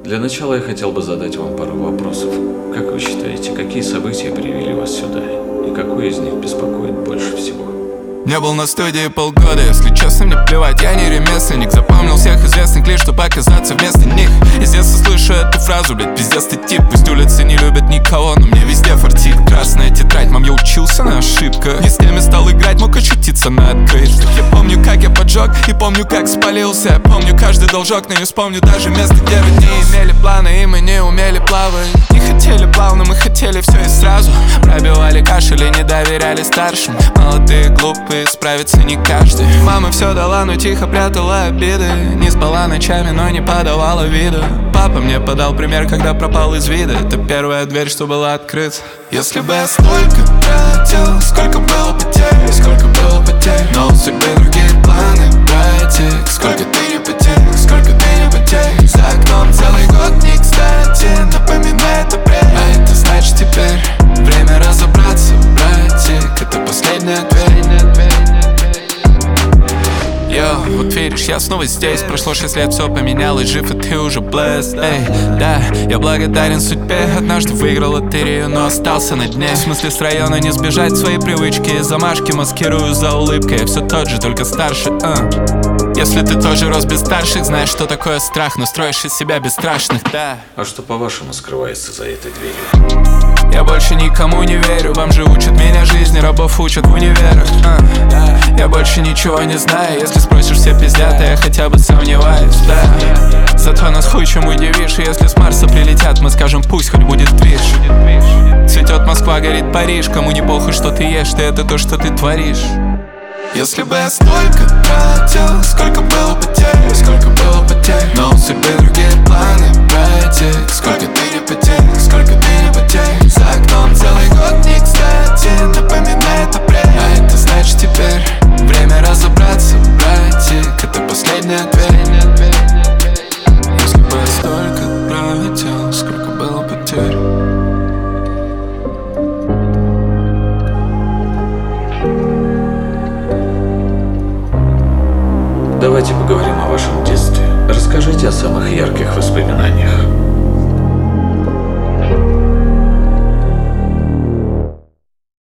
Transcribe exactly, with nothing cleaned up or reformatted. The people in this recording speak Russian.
Для начала я хотел бы задать вам пару вопросов. Как вы считаете, какие события привели вас сюда? И какое из них беспокоит больше всего? Не был на студии полгода, если честно, мне плевать, я не ремесленник. Запомнил всех известных лишь, чтобы оказаться вместо них. Из детства слышу эту фразу, блядь, пиздец ты тип. Пусть улицы не любят никого, но мне везде фартит. Красная тетрадь, мам, я учился на ошибках. Не с теми стал играть, мог ощутиться на открытых. Я помню, как я поджег, и помню, как спалился. Помню каждый должок, но не вспомню даже место, где вы не имели планы, и мы не умели плавать. Не хотели плавно, мы хотели все и сразу. Пробивали кашель и не доверяли старшим. Молодые, глупые, справится не каждый. Мама все дала, но тихо прятала обиды. Не спала ночами, но не подавала вида. Папа мне подал пример, когда пропал из вида. Это первая дверь, что была открыта. Если бы я столько тратил, сколько было потерь, сколько было потерь, но у судьбы другие планы, братик. Сколько ты не потерь, сколько ты не потерь. За окном целый год не кстати, напоминает апрель. А это значит теперь время разобраться, братик. Это последняя дверь. Йо, вот веришь, я снова здесь. Прошло шесть лет, все поменялось, жив и ты уже blessed. Эй, да, я благодарен судьбе. Однажды выиграл лотерею, но остался на дне. В смысле с района не сбежать, свои привычки и замашки маскирую за улыбкой. Я все тот же, только старше, uh. Если ты тоже рос без старших, знаешь, что такое страх, но строишь из себя бесстрашных, да. А что, по-вашему, скрывается за этой дверью? Я больше никому не верю, вам же учат меня жизни, рабов учат в универах, uh. Я больше ничего не знаю, если спросишь, все пиздят, а я хотя бы сомневаюсь, да. Зато нас хуй чем удивишь, и если с Марса прилетят, мы скажем, пусть хоть будет движ. Цветет Москва, горит Париж, кому не похуй, что ты ешь, ты это то, что ты творишь. Если бы я столько тратил, сколько было потерь, сколько было потерь, но у судьбы другие планы, братик. Сколько ты не потерь, сколько ты не потерь. За окном целый год не кстати, напоминает апрель. А это значит теперь время разобраться, братик. Это последняя дверь. Если бы я столько тратил, сколько было потерь. Давайте поговорим о вашем детстве. Расскажите о самых ярких воспоминаниях.